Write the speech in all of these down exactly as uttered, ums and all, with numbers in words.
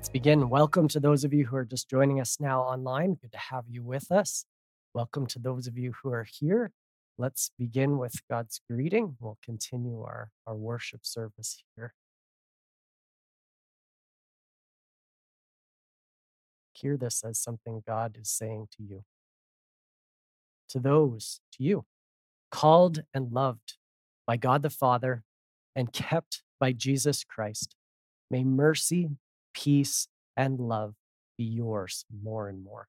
Begin. Welcome to those of you who are just joining us now online. Good to have you with us. Welcome to those of you who are here. Let's begin with God's greeting. We'll continue our, our worship service here. Hear this as something God is saying to you. To those, to you, called and loved by God the Father and kept by Jesus Christ, may mercy, peace, and love be yours more and more.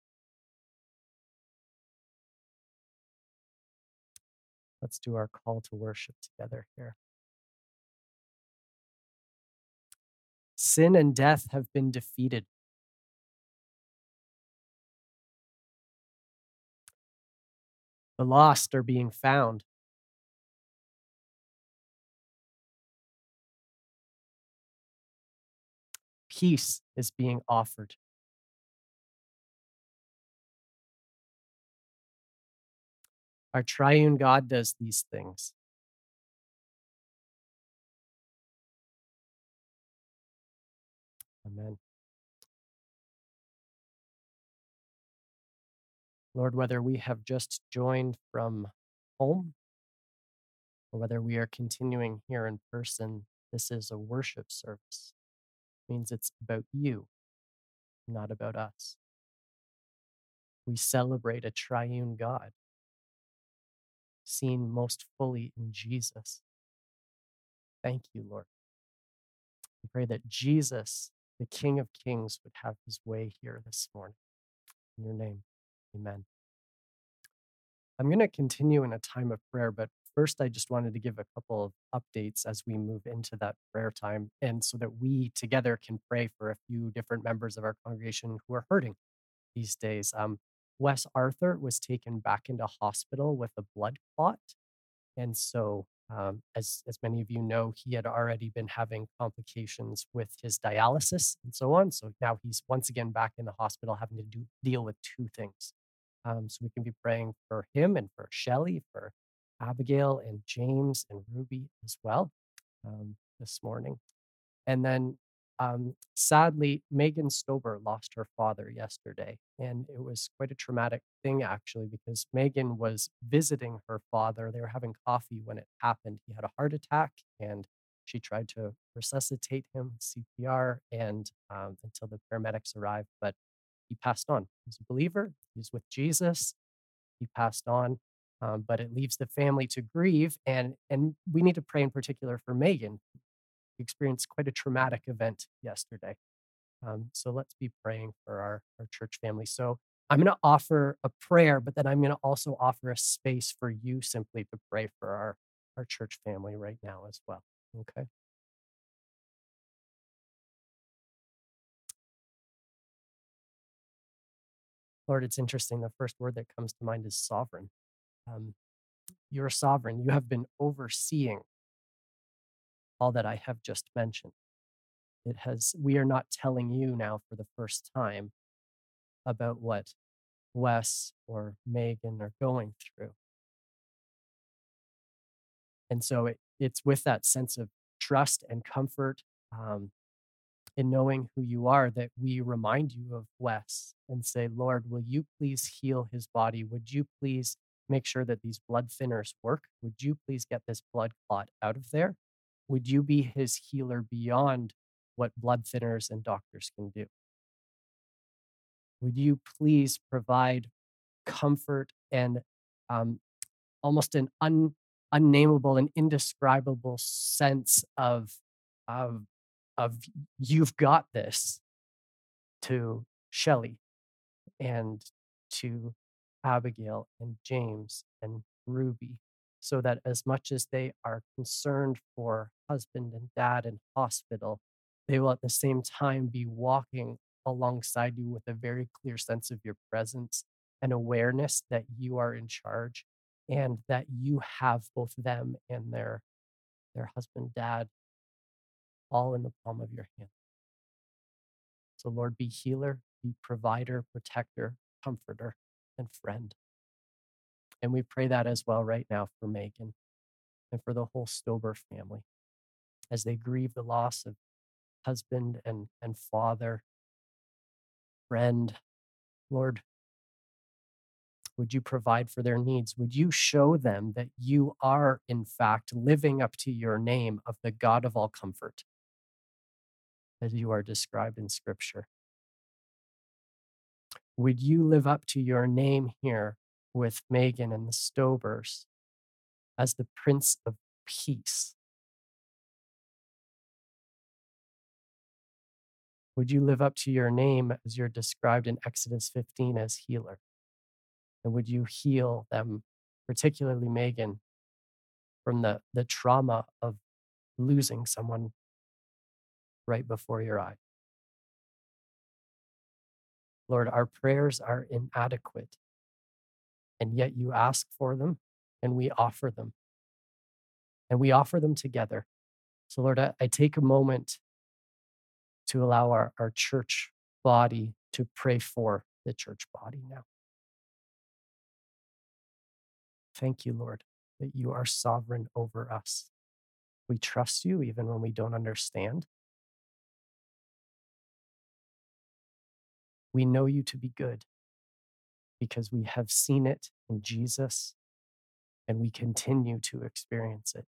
Let's do our call to worship together here. Sin and death have been defeated. The lost are being found. Peace is being offered. Our triune God does these things. Amen. Lord, whether we have just joined from home or whether we are continuing here in person, this is a worship service. It means it's about you, not about us. We celebrate a triune God, seen most fully in Jesus. Thank you, Lord. We pray that Jesus, the King of Kings, would have his way here this morning. In your name, amen. I'm going to continue in a time of prayer, but first I just wanted to give a couple of updates as we move into that prayer time, and so that we together can pray for a few different members of our congregation who are hurting these days. Um, Wes Arthur was taken back into hospital with a blood clot. And so, um, as, as many of you know, he had already been having complications with his dialysis and so on. So now he's once again back in the hospital having to do, deal with two things. Um, so we can be praying for him and for Shelley, for Abigail and James and Ruby as well um, this morning. And then um, sadly, Megan Stober lost her father yesterday. And it was quite a traumatic thing, actually, because Megan was visiting her father. They were having coffee when it happened. He had a heart attack, and she tried to resuscitate him, C P R, and um, until the paramedics arrived. But he passed on. He's a believer. He's with Jesus. He passed on. Um, but it leaves the family to grieve. And, and we need to pray in particular for Megan. We experienced quite a traumatic event yesterday. Um, so let's be praying for our, our church family. So I'm going to offer a prayer, but then I'm going to also offer a space for you simply to pray for our, our church family right now as well. Okay. Lord, it's interesting. The first word that comes to mind is sovereign. Um, you're sovereign. You have been overseeing all that I have just mentioned. It has, we are not telling you now for the first time about what Wes or Megan are going through. And so it, it's with that sense of trust and comfort um, in knowing who you are that we remind you of Wes and say, Lord, will you please heal his body? Would you please make sure that these blood thinners work? Would you please get this blood clot out of there? Would you be his healer beyond what blood thinners and doctors can do? Would you please provide comfort and um, almost an un, unnameable and indescribable sense of, of, of you've got this to Shelley and to Abigail and James and Ruby, so that as much as they are concerned for husband and dad in hospital, they will at the same time be walking alongside you with a very clear sense of your presence and awareness that you are in charge and that you have both them and their their husband, dad, all in the palm of your hand. So Lord, be healer, be provider, protector, comforter, and friend. And we pray that as well right now for Megan and for the whole Stober family as they grieve the loss of husband and, and father, friend. Lord, would you provide for their needs? Would you show them that you are, in fact, living up to your name of the God of all comfort, as you are described in Scripture? Would you live up to your name here with Megan and the Stobers as the Prince of Peace? Would you live up to your name as you're described in Exodus fifteen as healer? And would you heal them, particularly Megan, from the, the trauma of losing someone right before your eyes? Lord, our prayers are inadequate, and yet you ask for them, and we offer them. And we offer them together. So, Lord, I, I take a moment to allow our, our church body to pray for the church body now. Thank you, Lord, that you are sovereign over us. We trust you even when we don't understand. We know you to be good because we have seen it in Jesus and we continue to experience it.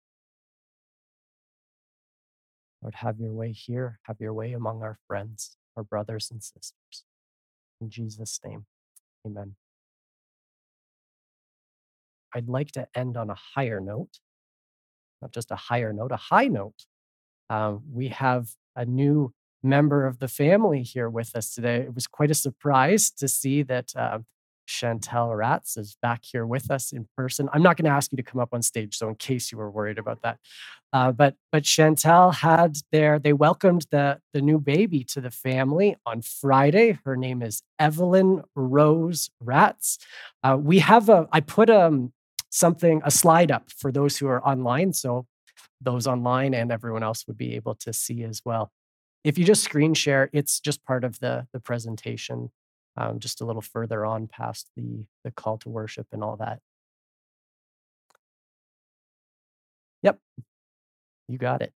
Lord, have your way here. Have your way among our friends, our brothers and sisters. In Jesus' name, amen. I'd like to end on a higher note, not just a higher note, a high note. Um, we have a new member of the family here with us today. It was quite a surprise to see that uh, Chantel Ratz is back here with us in person. I'm not going to ask you to come up on stage, so in case you were worried about that. Uh, but but Chantel had their, they welcomed the, the new baby to the family on Friday. Her name is Evelyn Rose Ratz. Uh, we have a, I put um, something, a slide up for those who are online. So those online and everyone else would be able to see as well. If you just screen share, it's just part of the, the presentation, um, just a little further on past the, the call to worship and all that. Yep, you got it.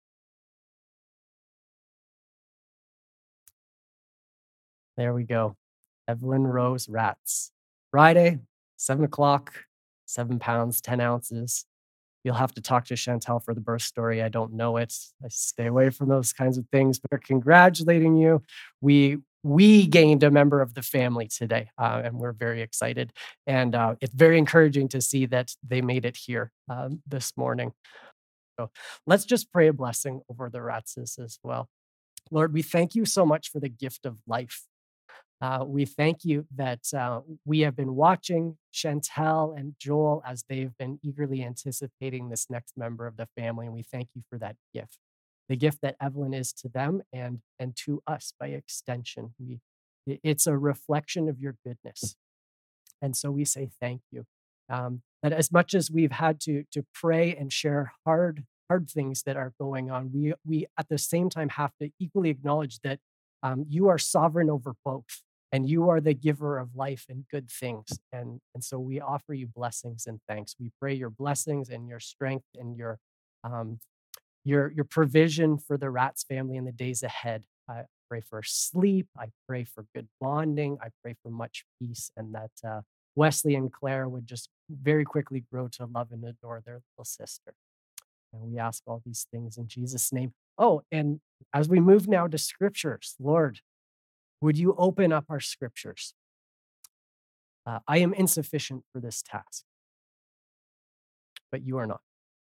There we go. Evelyn Rose Ratz. Friday, seven o'clock, seven pounds, ten ounces. You'll have to talk to Chantel for the birth story. I don't know it. I stay away from those kinds of things, but we're congratulating you. We we gained a member of the family today, uh, and we're very excited. And uh, it's very encouraging to see that they made it here um, this morning. So let's just pray a blessing over the Ratzes as well. Lord, we thank you so much for the gift of life. Uh, we thank you that uh, we have been watching Chantel and Joel as they've been eagerly anticipating this next member of the family, and we thank you for that gift, the gift that Evelyn is to them and and to us by extension. We, it's a reflection of your goodness, and so we say thank you. Um, that as much as we've had to to pray and share hard hard things that are going on, we we at the same time have to equally acknowledge that um, you are sovereign over both. And you are the giver of life and good things. And, and so we offer you blessings and thanks. We pray your blessings and your strength and your, um, your, your provision for the Ratz family in the days ahead. I pray for sleep. I pray for good bonding. I pray for much peace, and that uh, Wesley and Claire would just very quickly grow to love and adore their little sister. And we ask all these things in Jesus' name. Oh, and as we move now to scriptures, Lord, would you open up our scriptures? Uh, I am insufficient for this task, but you are not.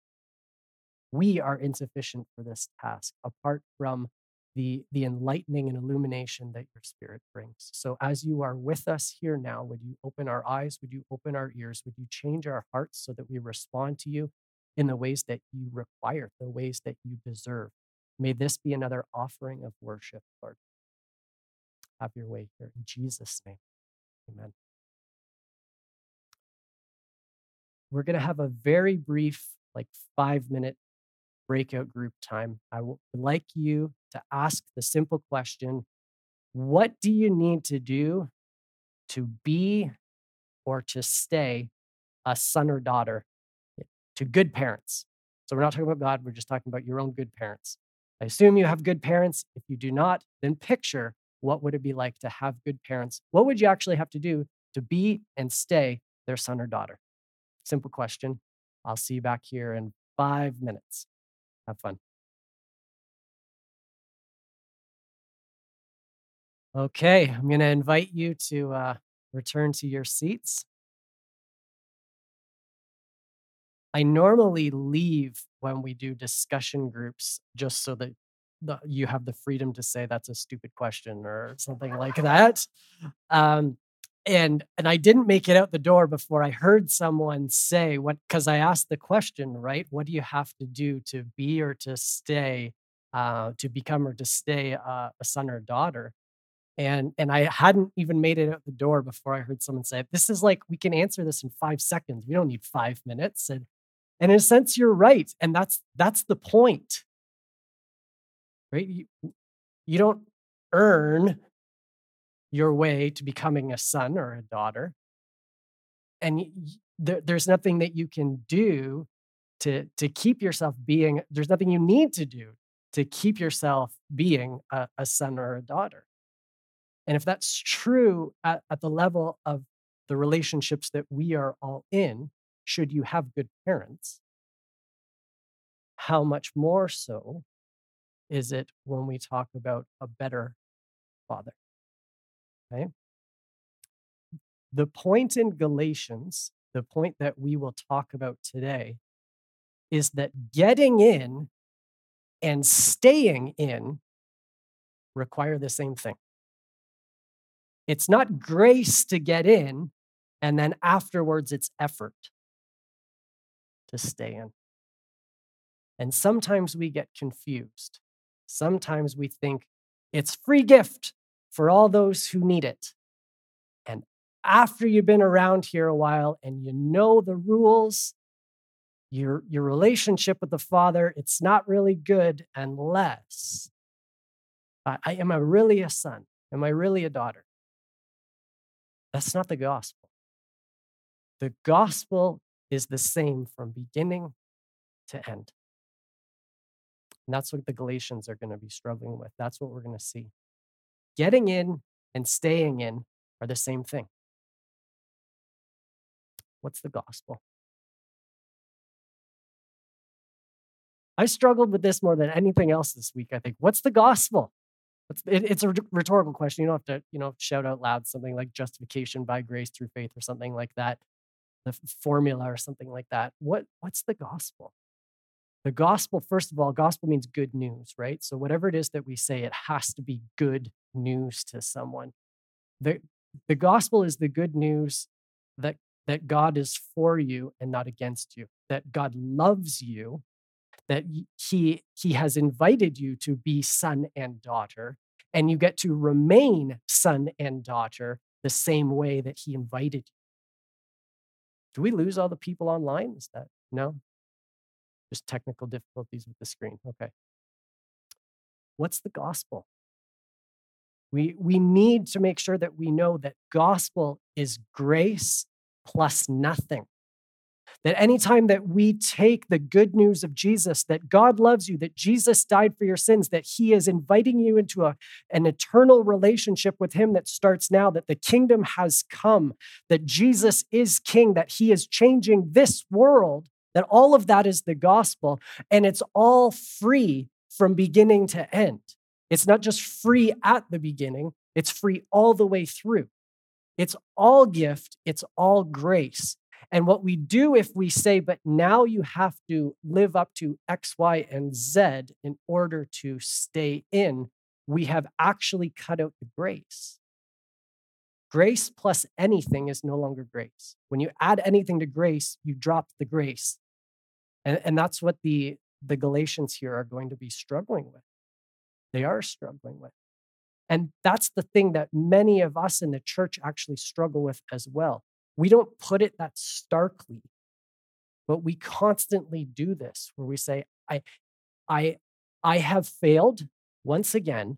We are insufficient for this task apart from the, the enlightening and illumination that your Spirit brings. So as you are with us here now, would you open our eyes? Would you open our ears? Would you change our hearts so that we respond to you in the ways that you require, the ways that you deserve? May this be another offering of worship, Lord. Have your way here in Jesus' name. Amen. We're going to have a very brief, like five minute breakout group time. I would like you to ask the simple question, what do you need to do to be or to stay a son or daughter to good parents? So we're not talking about God, we're just talking about your own good parents. I assume you have good parents. If you do not, then picture what would it be like to have good parents? What would you actually have to do to be and stay their son or daughter? Simple question. I'll see you back here in five minutes. Have fun. Okay, I'm going to invite you to uh, return to your seats. I normally leave when we do discussion groups just so that the, you have the freedom to say that's a stupid question or something like that. Um, and and I didn't make it out the door before I heard someone say what, because I asked the question, right? What do you have to do to be or to stay, uh, to become or to stay uh, a son or a daughter? And and I hadn't even made it out the door before I heard someone say, "This is like we can answer this in five seconds. We don't need five minutes." And and in a sense, you're right, and that's that's the point, right? You, you don't earn your way to becoming a son or a daughter, and y- y- there, there's nothing that you can do to to keep yourself being. There's nothing you need to do to keep yourself being a, a son or a daughter. And if that's true at, at the level of the relationships that we are all in, should you have good parents, how much more so is it when we talk about a better father? Okay. The point in Galatians, the point that we will talk about today, is that getting in and staying in require the same thing. It's not grace to get in, and then afterwards it's effort to stay in. And sometimes we get confused. Sometimes we think it's free gift for all those who need it. And after you've been around here a while and you know the rules, your, your relationship with the Father, it's not really good unless I, I am I really a son? Am I really a daughter? That's not the gospel. The gospel is the same from beginning to end. And that's what the Galatians are going to be struggling with. That's what we're going to see. Getting in and staying in are the same thing. What's the gospel? I struggled with this more than anything else this week, I think. What's the gospel? It's, it, it's a rhetorical question. You don't have to, you know, shout out loud something like justification by grace through faith or something like that, the formula or something like that. What, what's the gospel? The gospel, first of all, gospel means good news, right? So whatever it is that we say, it has to be good news to someone. The, the gospel is the good news that, that God is for you and not against you, that God loves you, that he, he has invited you to be son and daughter, and you get to remain son and daughter the same way that he invited you. Do we lose all the people online? Is that, no? Just technical difficulties with the screen. Okay. What's the gospel? We, we need to make sure that we know that gospel is grace plus nothing. That anytime that we take the good news of Jesus, that God loves you, that Jesus died for your sins, that he is inviting you into a, an eternal relationship with him that starts now, that the kingdom has come, that Jesus is king, that he is changing this world, that all of that is the gospel, and it's all free from beginning to end. It's not just free at the beginning, it's free all the way through. It's all gift, it's all grace. And what we do if we say, but now you have to live up to X, Y, and Z in order to stay in, we have actually cut out the grace. Grace plus anything is no longer grace. When you add anything to grace, you drop the grace. And, and that's what the, the Galatians here are going to be struggling with. They are struggling with. And that's the thing that many of us in the church actually struggle with as well. We don't put it that starkly, but we constantly do this where we say, I, I, I have failed once again.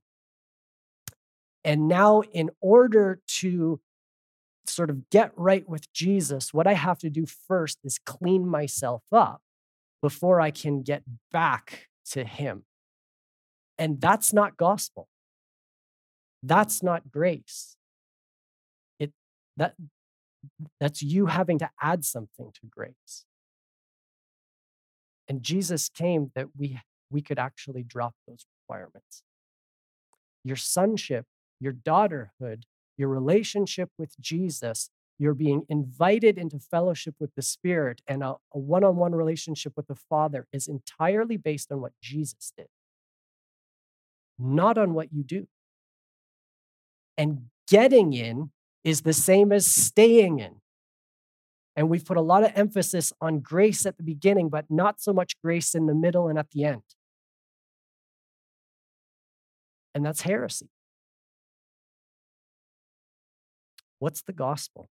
And now in order to sort of get right with Jesus, what I have to do first is clean myself up before I can get back to him. And that's not gospel. That's not grace. It that that's you having to add something to grace. And Jesus came that we we could actually drop those requirements. Your sonship, your daughterhood, your relationship with Jesus, you're being invited into fellowship with the Spirit and a, a one-on-one relationship with the Father is entirely based on what Jesus did, not on what you do. And getting in is the same as staying in. And we've put a lot of emphasis on grace at the beginning, but not so much grace in the middle and at the end. And that's heresy. What's the gospel?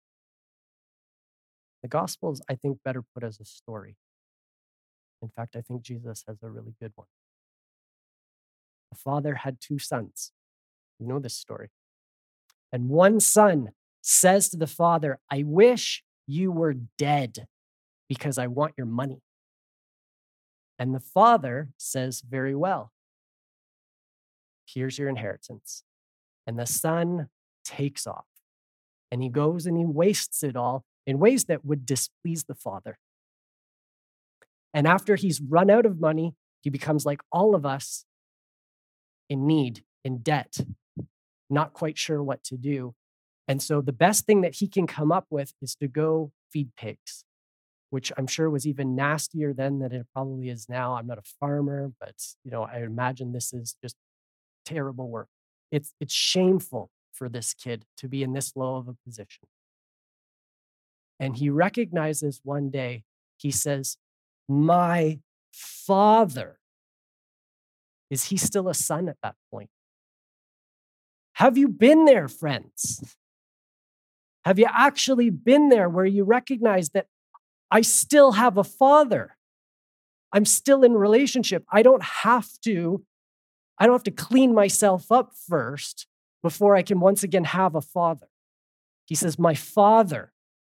The gospel is, I think, better put as a story. In fact, I think Jesus has a really good one. A father had two sons. You know this story. And one son says to the father, I wish you were dead because I want your money. And the father says, very well, here's your inheritance. And the son takes off. And he goes and he wastes it all in ways that would displease the father. And after he's run out of money, he becomes like all of us, in need, in debt, not quite sure what to do. And so the best thing that he can come up with is to go feed pigs, which I'm sure was even nastier then than it probably is now. I'm not a farmer, but you know, I imagine this is just terrible work. It's it's shameful for this kid to be in this low of a position. And he recognizes one day, he says, my father. Is he still a son at that point? Have you been there, friends? Have you actually been there where you recognize that I still have a father? I'm still in relationship. I don't have to, I don't have to clean myself up first before I can once again have a father. He says, my father.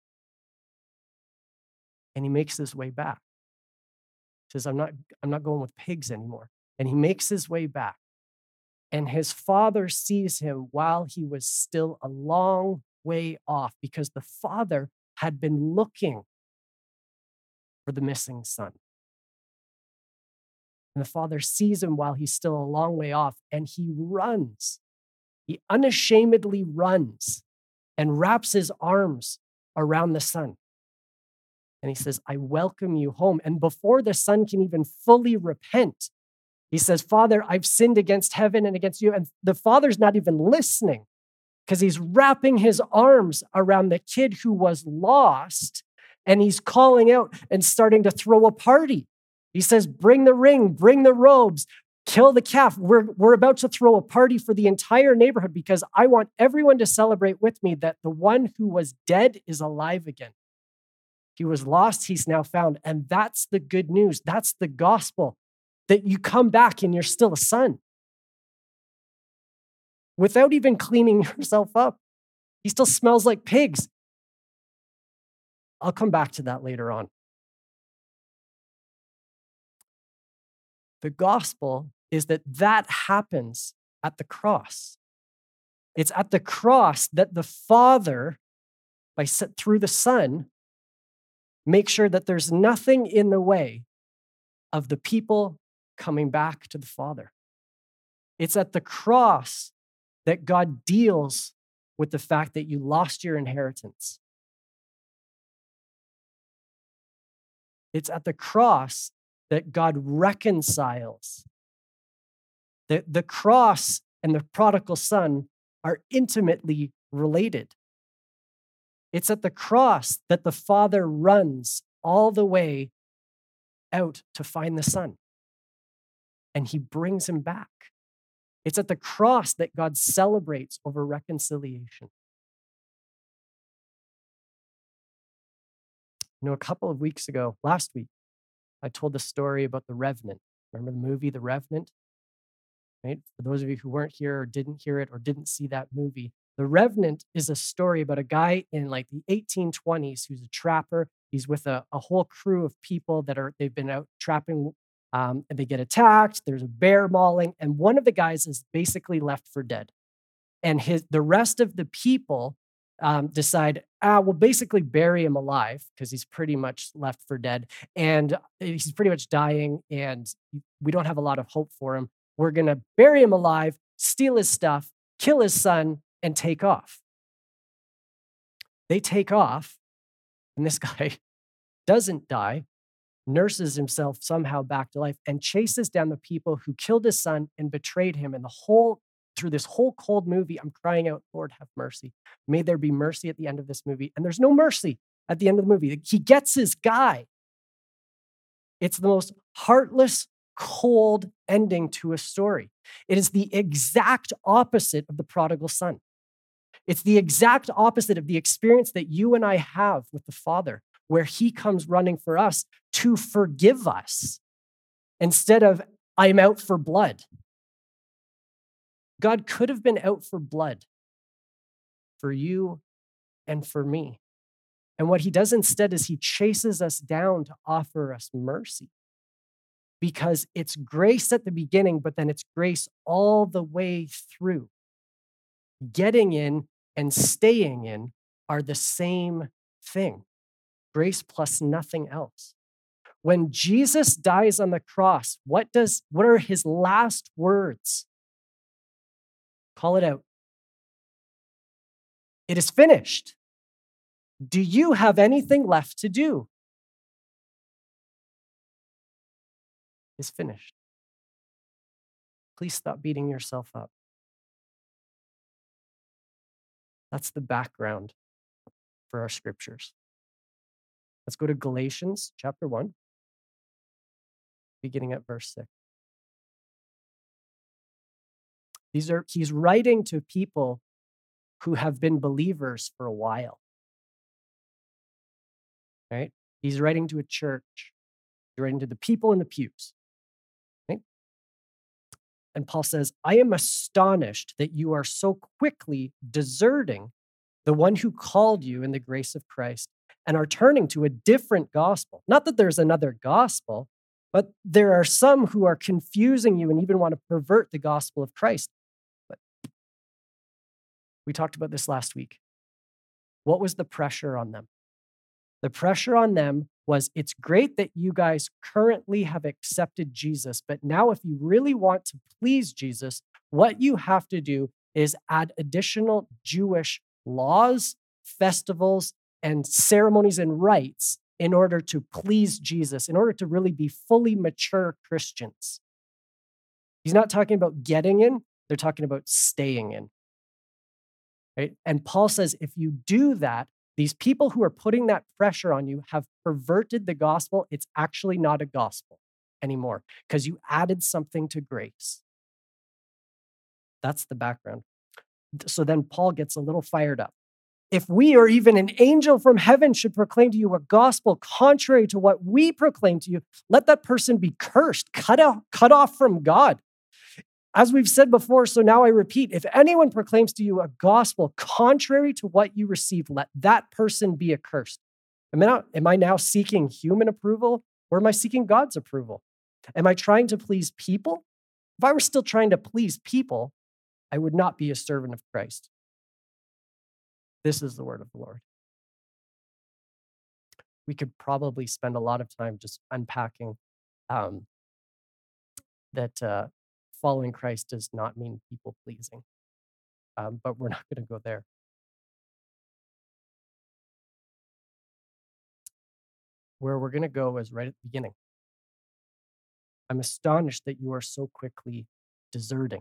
And he makes his way back. He says, I'm not, I'm not going with pigs anymore. And he makes his way back. And his father sees him while he was still a long way off because the father had been looking for the missing son. And the father sees him while he's still a long way off, and he runs. He unashamedly runs and wraps his arms around the son. And he says, I welcome you home. And before the son can even fully repent, he says, Father, I've sinned against heaven and against you. And the father's not even listening because he's wrapping his arms around the kid who was lost, and he's calling out and starting to throw a party. He says, bring the ring, bring the robes, kill the calf. We're, we're about to throw a party for the entire neighborhood because I want everyone to celebrate with me that the one who was dead is alive again. He was lost, he's now found. And that's the good news. That's the gospel, that you come back and you're still a son. Without even cleaning yourself up. He still smells like pigs. I'll come back to that later on. The gospel is that that happens at the cross. It's at the cross that the Father, by through the Son, makes sure that there's nothing in the way of the people coming back to the Father. It's at the cross that God deals with the fact that you lost your inheritance. It's at the cross that God reconciles. The, the cross and the prodigal son are intimately related. It's at the cross that the father runs all the way out to find the son. And he brings him back. It's at the cross that God celebrates over reconciliation. You know, a couple of weeks ago, last week, I told the story about The Revenant. Remember the movie The Revenant? Right? For those of you who weren't here or didn't hear it or didn't see that movie, The Revenant is a story about a guy in like the eighteen twenties who's a trapper. He's with a, a whole crew of people that are, they've been out trapping Um, and they get attacked. There's a bear mauling, and one of the guys is basically left for dead. And his the rest of the people um, decide, ah, we'll basically bury him alive because he's pretty much left for dead, and he's pretty much dying, and we don't have a lot of hope for him. We're gonna bury him alive, steal his stuff, kill his son, and take off. They take off, and this guy doesn't die, nurses himself somehow back to life, and chases down the people who killed his son and betrayed him. And the whole, through this whole cold movie, I'm crying out, Lord, have mercy. May there be mercy at the end of this movie. And there's no mercy at the end of the movie. He gets his guy. It's the most heartless, cold ending to a story. It is the exact opposite of the prodigal son. It's the exact opposite of the experience that you and I have with the Father, where he comes running for us to forgive us instead of, I'm out for blood. God could have been out for blood for you and for me. And what he does instead is he chases us down to offer us mercy, because it's grace at the beginning, but then it's grace all the way through. Getting in and staying in are the same thing. Grace plus nothing else. When Jesus dies on the cross, what does what are his last words? Call it out. It is finished. Do you have anything left to do? It's finished. Please stop beating yourself up. That's the background for our scriptures. Let's go to Galatians chapter one, beginning at verse six. These are, he's writing to people who have been believers for a while. Right? He's writing to a church. He's writing to the people in the pews. Right? And Paul says, I am astonished that you are so quickly deserting the one who called you in the grace of Christ and are turning to a different gospel. Not that there's another gospel, but there are some who are confusing you and even want to pervert the gospel of Christ. But we talked about this last week. What was the pressure on them? The pressure on them was, it's great that you guys currently have accepted Jesus, but now if you really want to please Jesus, what you have to do is add additional Jewish laws, festivals, and ceremonies and rites in order to please Jesus, in order to really be fully mature Christians. He's not talking about getting in, they're talking about staying in. Right? And Paul says, if you do that, these people who are putting that pressure on you have perverted the gospel. It's actually not a gospel anymore because you added something to grace. That's the background. So then Paul gets a little fired up. If we or even an angel from heaven should proclaim to you a gospel contrary to what we proclaim to you, let that person be cursed, cut off, cut off from God. As we've said before, so now I repeat, if anyone proclaims to you a gospel contrary to what you received, let that person be accursed. Am I, now, am I now seeking human approval, or am I seeking God's approval? Am I trying to please people? If I were still trying to please people, I would not be a servant of Christ. This is the word of the Lord. We could probably spend a lot of time just unpacking um, that uh, following Christ does not mean people pleasing, um, but we're not going to go there. Where we're going to go is right at the beginning. I'm astonished that you are so quickly deserting.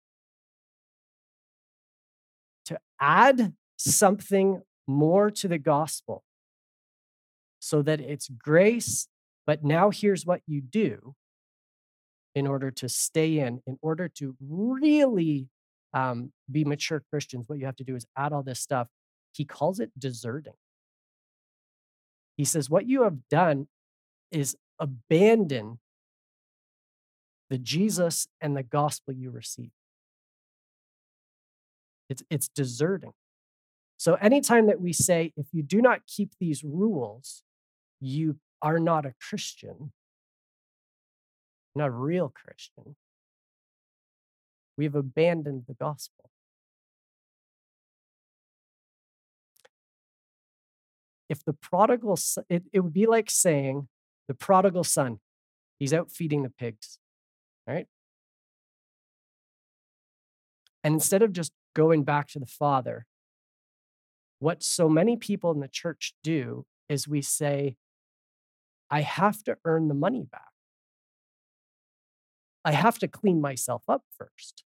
To add something more to the gospel so that it's grace, but now here's what you do in order to stay in, in order to really um, be mature Christians, what you have to do is add all this stuff. He calls it deserting. He says, what you have done is abandon the Jesus and the gospel you received. It's, it's deserting. So anytime that we say, if you do not keep these rules, you are not a Christian, You're not a real Christian. We've abandoned the gospel. If the prodigal, son, it, it would be like saying the prodigal son, he's out feeding the pigs, right? And instead of just going back to the father, what so many people in the church do is we say, I have to earn the money back. I have to clean myself up first.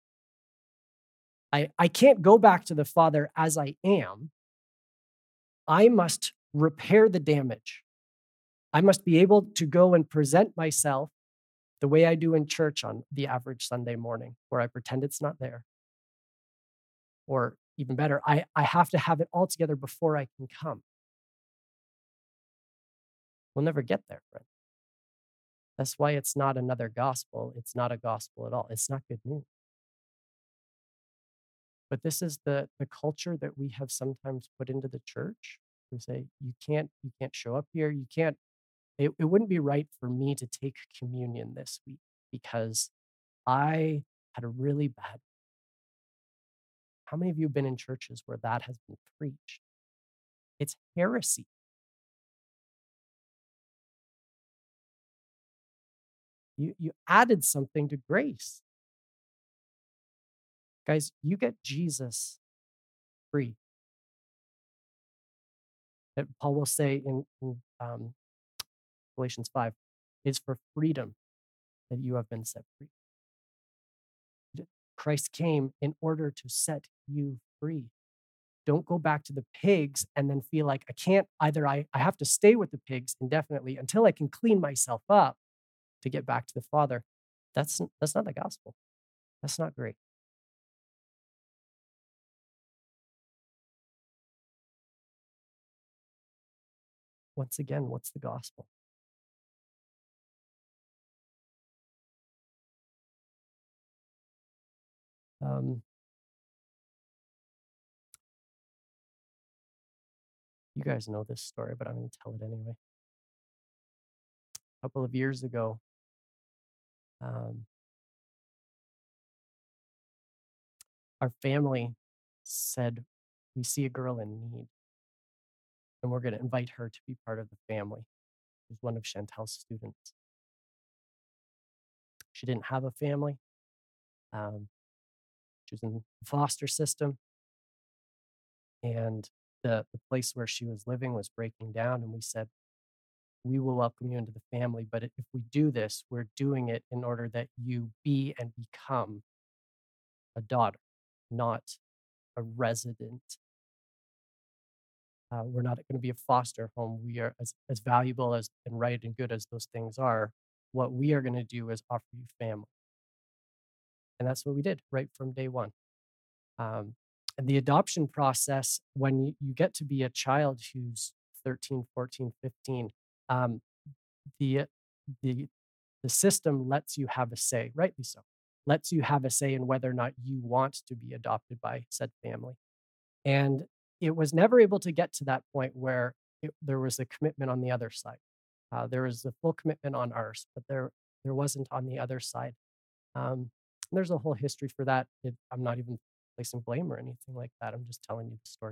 I, I can't go back to the Father as I am. I must repair the damage. I must be able to go and present myself the way I do in church on the average Sunday morning, where I pretend it's not there. Or even better, I, I have to have it all together before I can come. We'll never get there, friend. That's why it's not another gospel. It's not a gospel at all. It's not good news. But this is the, the culture that we have sometimes put into the church. We say, you can't, you can't show up here. You can't, it, it wouldn't be right for me to take communion this week because I had a really bad. How many of you have been in churches where that has been preached? It's heresy. You, you added something to grace. Guys, you get Jesus free. That Paul will say in, in um, Galatians five, it's for freedom that you have been set free. Christ came in order to set you free. Don't go back to the pigs and then feel like I can't, either I, I have to stay with the pigs indefinitely until I can clean myself up to get back to the Father. That's, that's not the gospel. That's not great. Once again, what's the gospel? Um, you guys know this story, but I'm going to tell it anyway. A couple of years ago, um, our family said, we see a girl in need, and we're going to invite her to be part of the family. She's one of Chantel's students. She didn't have a family. Um, she was in the foster system, and the, the place where she was living was breaking down, and we said, we will welcome you into the family, but if we do this, we're doing it in order that you be and become a daughter, not a resident. Uh, we're not going to be a foster home. We are as, as valuable as and right and good as those things are. What we are going to do is offer you family. And that's what we did right from day one. Um, and the adoption process, when you, you get to be a child who's thirteen, fourteen, fifteen, um, the, the, the system lets you have a say, rightly so, lets you have a say in whether or not you want to be adopted by said family. And it was never able to get to that point where it, there was a commitment on the other side. Uh, there was a full commitment on ours, but there there wasn't on the other side. Um, there's a whole history for that. It, I'm not even placing blame or anything like that. I'm just telling you the story.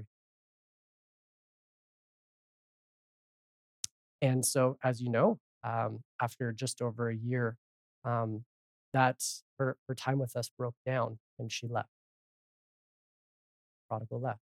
And so, as you know, um, after just over a year, um, that's her, her time with us broke down and she left. Prodigal left.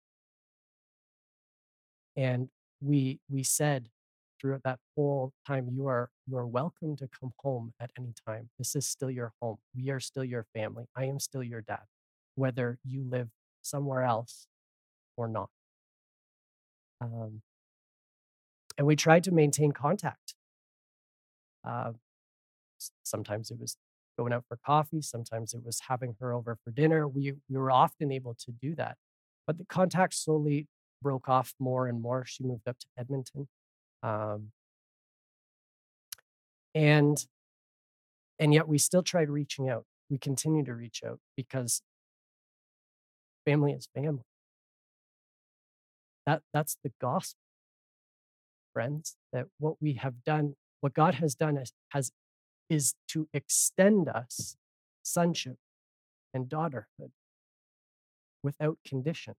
And we we said throughout that whole time, you are you are welcome to come home at any time. This is still your home. We are still your family. I am still your dad, whether you live somewhere else or not. Um, and we tried to maintain contact. Uh, sometimes it was going out for coffee. Sometimes it was having her over for dinner. We we were often able to do that, but the contact slowly broke off more and more. She moved up to Edmonton. Um, and and yet we still tried reaching out. We continue to reach out because family is family. That that's the gospel, friends. That what we have done, what God has done is, has is to extend us sonship and daughterhood without condition.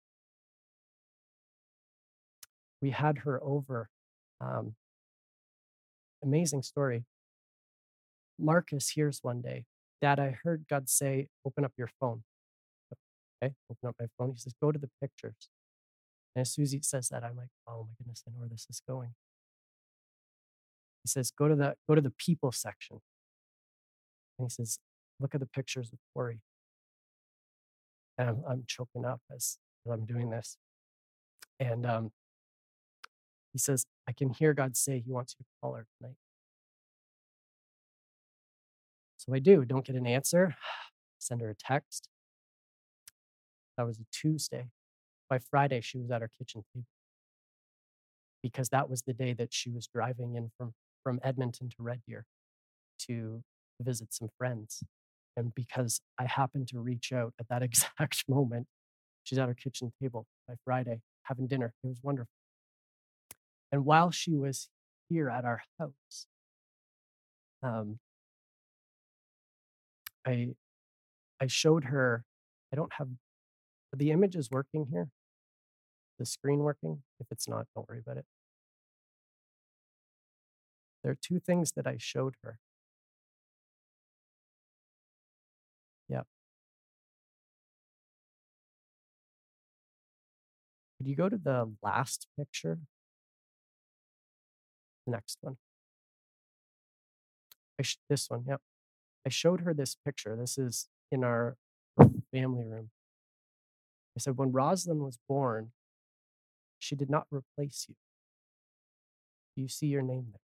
We had her over. Um, amazing story. Marcus hears one day, Dad, I heard God say, open up your phone. Okay, open up my phone. He says, go to the pictures. And as Susie says that, I'm like, oh my goodness, I know where this is going. He says, go to the go to the people section. And he says, look at the pictures of Tori. And I'm, I'm choking up as, as I'm doing this. And um, he says, I can hear God say he wants you to call her tonight. So I do, don't get an answer. Send her a text. That was a Tuesday. By Friday, she was at our kitchen table because that was the day that she was driving in from, from Edmonton to Red Deer to visit some friends. And because I happened to reach out at that exact moment, she's at our kitchen table by Friday having dinner. It was wonderful. And while she was here at our house, um, I I showed her, I don't have, the image is working here, the screen working. If it's not, don't worry about it. There are two things that I showed her. Yeah. Could you go to the last picture? The next one. I sh- this one, yep. I showed her this picture. This is in our family room. I said, when Rosalind was born, she did not replace you. Do you see your name there?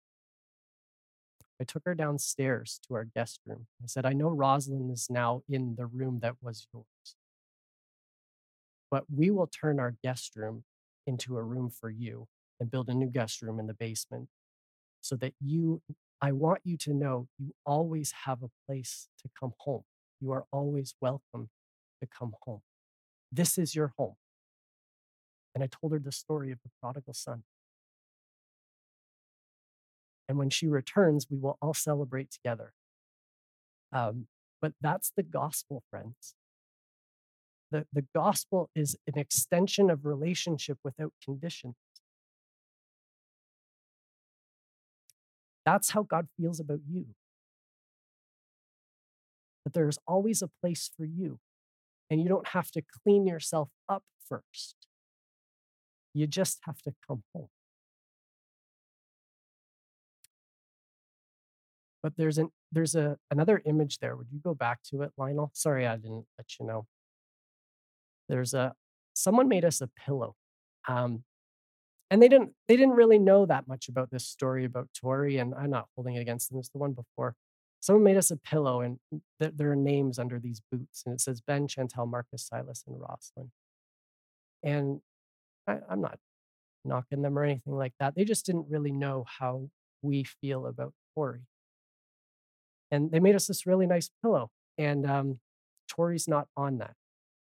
I took her downstairs to our guest room. I said, I know Rosalind is now in the room that was yours, but we will turn our guest room into a room for you and build a new guest room in the basement so that you, I want you to know you always have a place to come home. You are always welcome to come home. This is your home. And I told her the story of the prodigal son. And when she returns, we will all celebrate together. Um, but that's the gospel, friends. The, the gospel is an extension of relationship without conditions. That's how God feels about you. That there's always a place for you, and you don't have to clean yourself up first. You just have to come home. But there's an there's a another image there. Would you go back to it, Lionel? Sorry, I didn't let you know. There's a someone made us a pillow. Um, and they didn't they didn't really know that much about this story about Tori, and I'm not holding it against them. It's the one before. Someone made us a pillow, and th- there are names under these boots, and it says Ben, Chantel, Marcus, Silas, and Rosalind. And I, I'm not knocking them or anything like that. They just didn't really know how we feel about Tori. And they made us this really nice pillow, and um, Tori's not on that.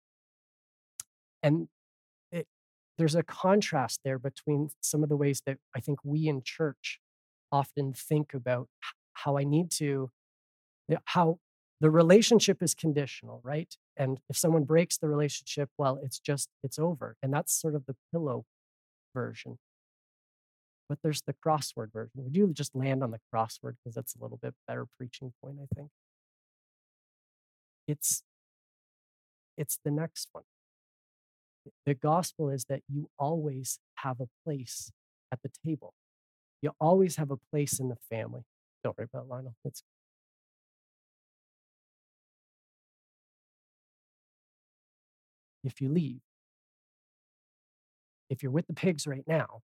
And it, there's a contrast there between some of the ways that I think we in church often think about how I need to, how the relationship is conditional, right? And if someone breaks the relationship, well, it's just, it's over. And that's sort of the pillow version. But there's the crossword version. Would you just land on the crossword because that's a little bit better preaching point, I think. It's it's the next one. The gospel is that you always have a place at the table. You always have a place in the family. Don't worry about Lionel. It's if you leave, if you're with the pigs right now,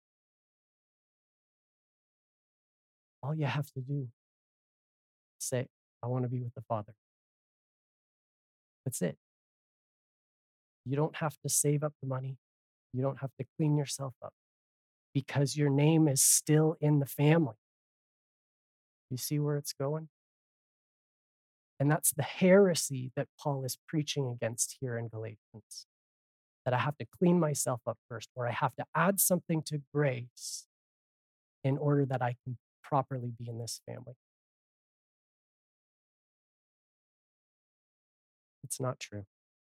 all you have to do is say, I want to be with the Father. That's it. You don't have to save up the money. You don't have to clean yourself up because your name is still in the family. You see where it's going? And that's the heresy that Paul is preaching against here in Galatians. That I have to clean myself up first, or I have to add something to grace in order that I can properly be in this family. It's not true.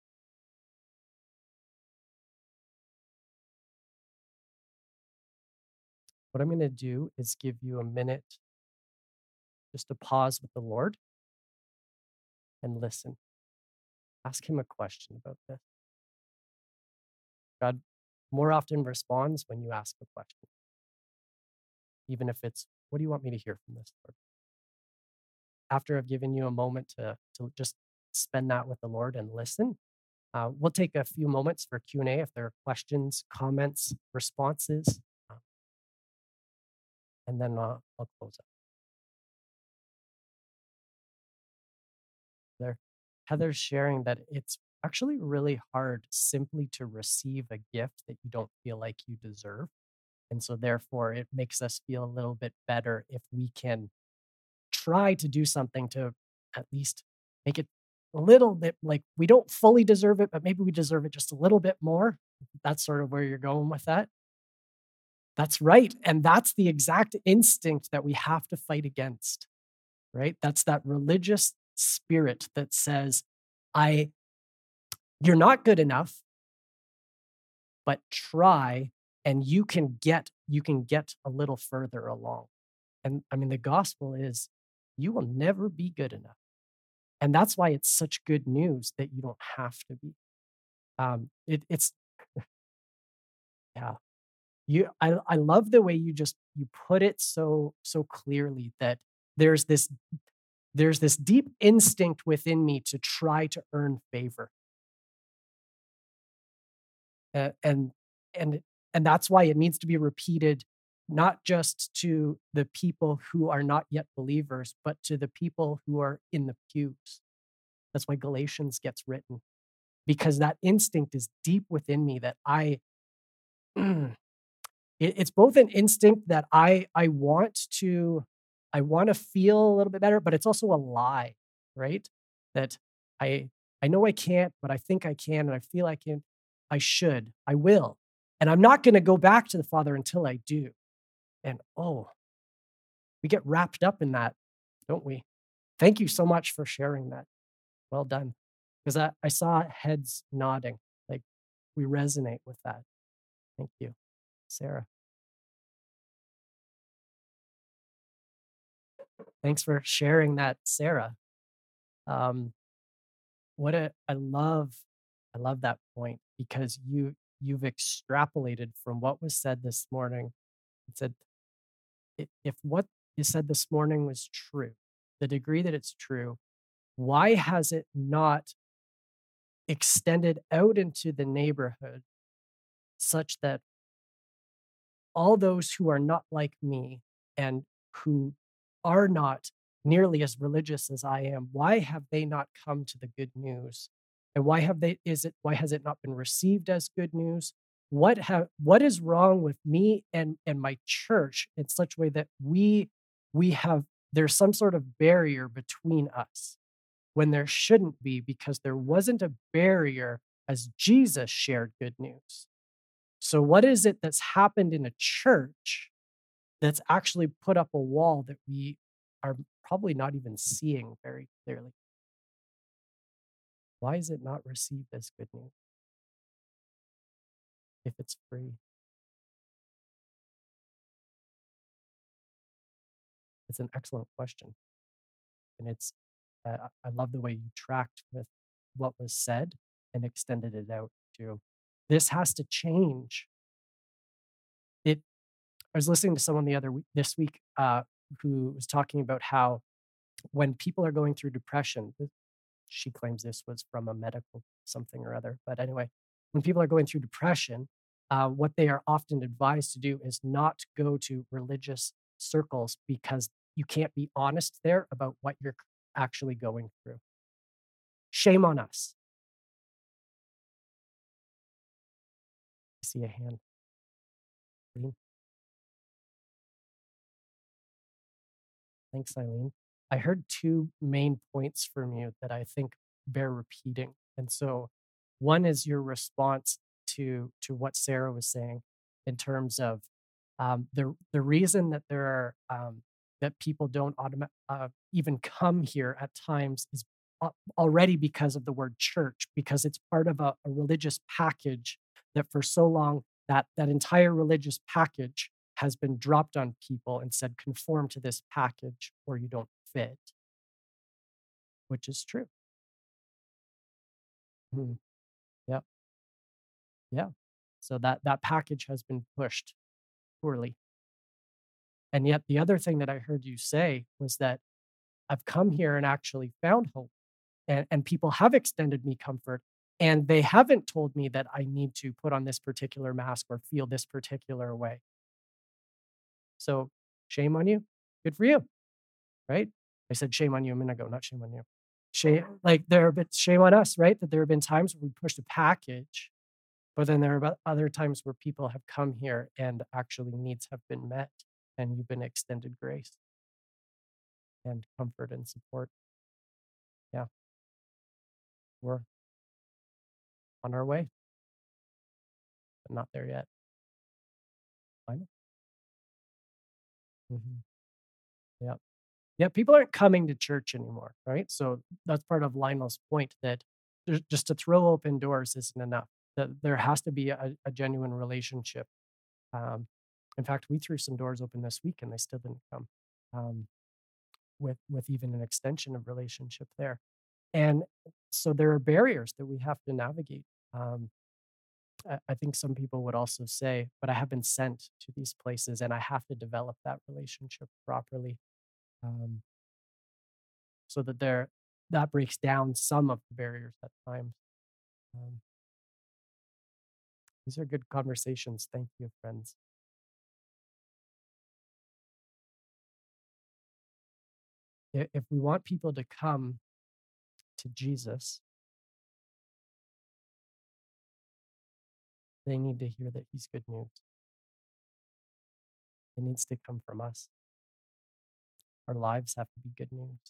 What I'm going to do is give you a minute just to pause with the Lord and listen. Ask him a question about this. God more often responds when you ask a question, even if it's, what do you want me to hear from this, Lord? After I've given you a moment to, to just spend that with the Lord and listen, uh, we'll take a few moments for Q and A if there are questions, comments, responses, uh, and then uh, I'll close up there. Heather's sharing that it's actually really hard simply to receive a gift that you don't feel like you deserve. And so, therefore, it makes us feel a little bit better if we can try to do something to at least make it a little bit like we don't fully deserve it, but maybe we deserve it just a little bit more. That's sort of where you're going with that. That's right. And that's the exact instinct that we have to fight against, right? That's that religious spirit that says, I, you're not good enough, but try and you can get, you can get a little further along. And I mean, the gospel is you will never be good enough. And that's why it's such good news that you don't have to be. Um, it, it's, yeah, you, I, I love the way you just, you put it so, so clearly that there's this, there's this deep instinct within me to try to earn favor. Uh, and, and, and that's why it needs to be repeated, not just to the people who are not yet believers, but to the people who are in the pews. That's why Galatians gets written, because that instinct is deep within me that I, it, it's both an instinct that I, I want to, I want to feel a little bit better, but it's also a lie, right? That I, I know I can't, but I think I can, and I feel I can, I should, I will. And I'm not going to go back to the Father until I do. And oh, we get wrapped up in that, don't we? Thank you so much for sharing that. Well done. Because I, I saw heads nodding, like we resonate with that. Thank you. Sarah. Thanks for sharing that, Sarah. Um, what a, I love, I love that point because you, you've extrapolated from what was said this morning. It said, i- if what you said this morning was true, the degree that it's true, why has it not extended out into the neighborhood such that all those who are not like me and who are not nearly as religious as I am, why have they not come to the good news? And why have they is it why has it not been received as good news? What have what is wrong with me and and my church in such a way that we we have there's some sort of barrier between us when there shouldn't be, because there wasn't a barrier as Jesus shared good news. So, what is it that's happened in a church that's actually put up a wall that we are probably not even seeing very clearly? Why is it not received as good news if it's free? It's an excellent question. And it's, uh, I love the way you tracked with what was said and extended it out to this has to change. It, I was listening to someone the other week, this week, uh, who was talking about how when people are going through depression, she claims this was from a medical something or other. But anyway, when people are going through depression, uh, what they are often advised to do is not go to religious circles because you can't be honest there about what you're actually going through. Shame on us. I see a hand. Thanks, Eileen. I heard two main points from you that I think bear repeating. And so one is your response to to what Sarah was saying in terms of um, the the reason that there are um, that people don't automa- uh, even come here at times is al- already because of the word church, because it's part of a, a religious package that for so long, that that entire religious package has been dropped on people and said, conform to this package or you don't fit, which is true. Mhm. Yeah. Yeah. So that that package has been pushed poorly. And yet the other thing that I heard you say was that I've come here and actually found hope, and, and people have extended me comfort, and they haven't told me that I need to put on this particular mask or feel this particular way. So shame on you. Good for you, right? I said shame on you a minute ago, not shame on you. Shame, like there have been shame on us, right? That there have been times where we pushed a package, but then there are about other times where people have come here and actually needs have been met, and you've been extended grace and comfort and support. Yeah, we're on our way, but not there yet. I know. Mhm. Yeah. Yeah, people aren't coming to church anymore, right? So that's part of Lionel's point that there's just to throw open doors isn't enough. That there has to be a, a genuine relationship. Um, in fact, we threw some doors open this week and they still didn't come. Um, with with even an extension of relationship there. And so there are barriers that we have to navigate. Um, I, I think some people would also say, but I have been sent to these places and I have to develop that relationship properly. Um, so that there that breaks down some of the barriers at times. Um, these are good conversations. Thank you, friends. I- If we want people to come to Jesus, they need to hear that he's good news. It needs to come from us. Our lives have to be good news.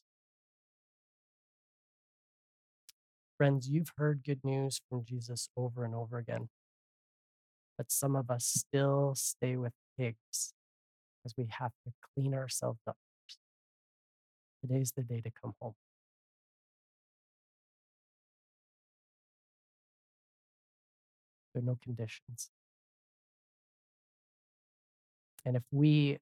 Friends, you've heard good news from Jesus over and over again, but some of us still stay with pigs because we have to clean ourselves up. Today's the day to come home. There are no conditions. And if we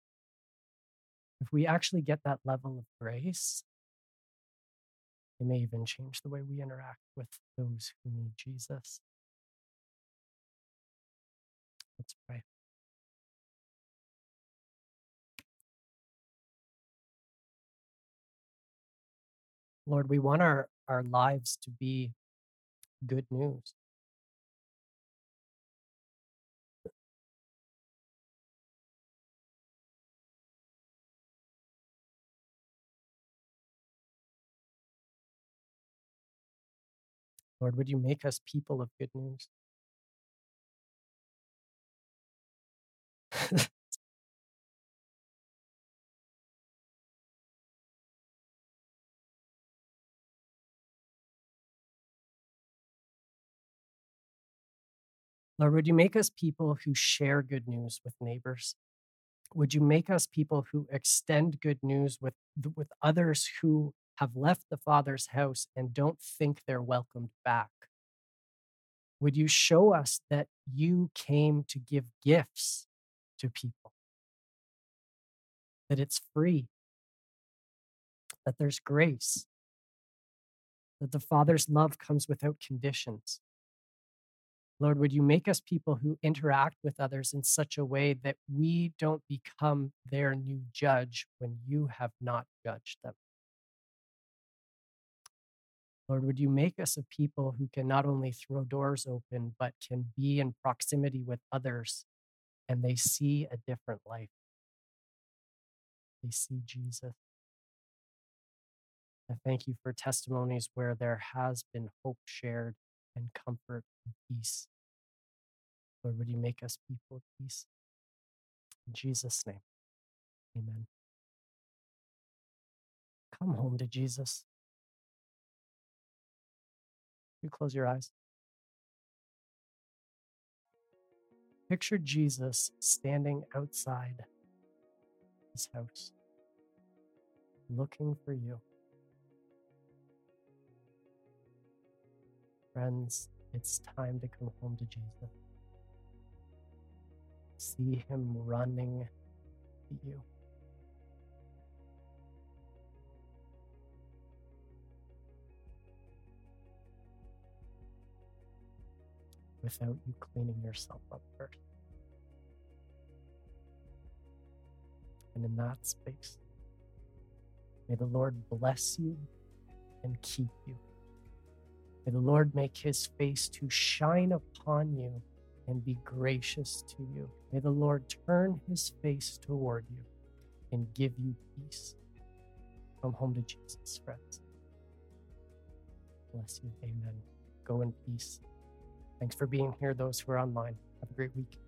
if we actually get that level of grace, it may even change the way we interact with those who need Jesus. Let's pray. Lord, we want our, our lives to be good news. Lord, would you make us people of good news? Lord, would you make us people who share good news with neighbors? Would you make us people who extend good news with, with others who have left the Father's house and don't think they're welcomed back? Would you show us that you came to give gifts to people, that it's free, that there's grace, that the Father's love comes without conditions? Lord, would you make us people who interact with others in such a way that we don't become their new judge when you have not judged them? Lord, would you make us a people who can not only throw doors open, but can be in proximity with others and they see a different life? They see Jesus. I thank you for testimonies where there has been hope shared and comfort and peace. Lord, would you make us people of peace? In Jesus' name, amen. Come home to Jesus. You close your eyes. Picture Jesus standing outside his house, looking for you. Friends, it's time to come home to Jesus. See him running to you. Without you cleaning yourself up first. And in that space, may the Lord bless you and keep you. May the Lord make his face to shine upon you and be gracious to you. May the Lord turn his face toward you and give you peace. Come home to Jesus, friends. Bless you. Amen. Go in peace. Thanks for being here, those who are online. Have a great week.